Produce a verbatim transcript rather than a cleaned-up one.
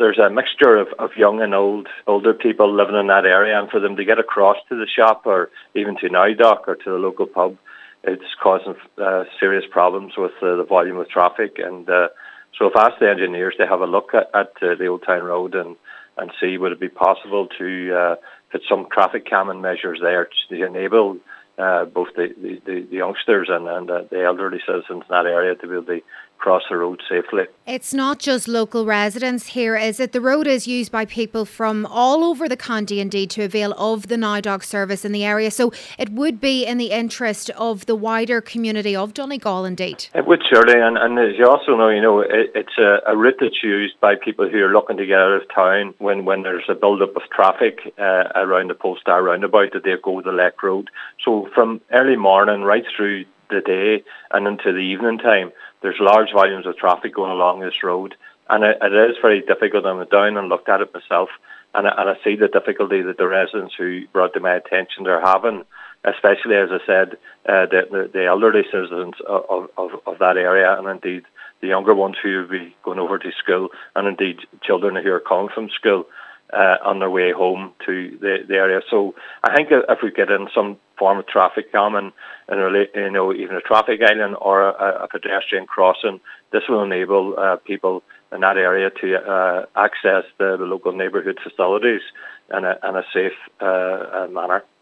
there's a mixture of, of young and old, older people living in that area, and for them to get across to the shop or even to Nowdock or to the local pub, it's causing uh, serious problems with uh, the volume of traffic. And uh, so I've asked the engineers to have a look at, at uh, the Old Town Road and, and see would it be possible to uh, put some traffic calming measures there to enable uh, both the, the, the youngsters and, and uh, the elderly citizens in that area to be able to cross the road safely. It's not just local residents here, is it? The road is used by people from all over the county indeed to avail of the Nowdock service in the area, so it would be in the interest of the wider community of Donegal indeed. It would surely, and, and as you also know, you know, it, it's a, a route that's used by people who are looking to get out of town when, when there's a build-up of traffic uh, around the Polestar roundabout, that they go the Lek Road. So from early morning right through the day and into the evening time, there's large volumes of traffic going along this road, and it, it is very difficult. I went down and looked at it myself, and I, and I see the difficulty that the residents who brought to my attention are having, especially, as I said, uh, the, the, the elderly citizens of, of, of that area, and indeed the younger ones who will be going over to school, and indeed children who are coming from school uh, on their way home to the, the area. So I think if we get in some form of traffic calming, and really, you know, even a traffic island or a, a pedestrian crossing, this will enable uh, people in that area to uh, access the, the local neighbourhood facilities in a, in a safe uh, manner.